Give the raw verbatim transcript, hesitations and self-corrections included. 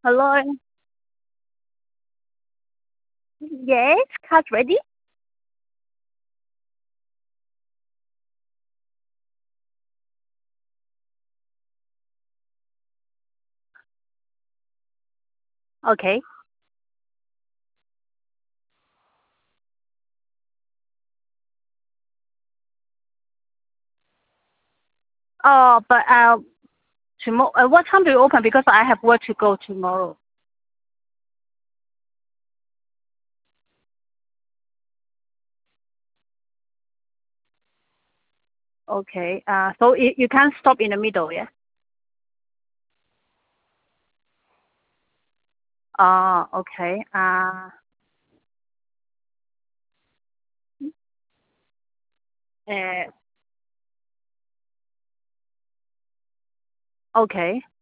Hello. Yes, car's ready. Okay. Oh, but uh, tomorrow. Uh, what time do you open? Because I have work to go tomorrow. Okay. Uh, so you you can't stop in the middle, yeah. Oh, okay. Uh, uh, okay.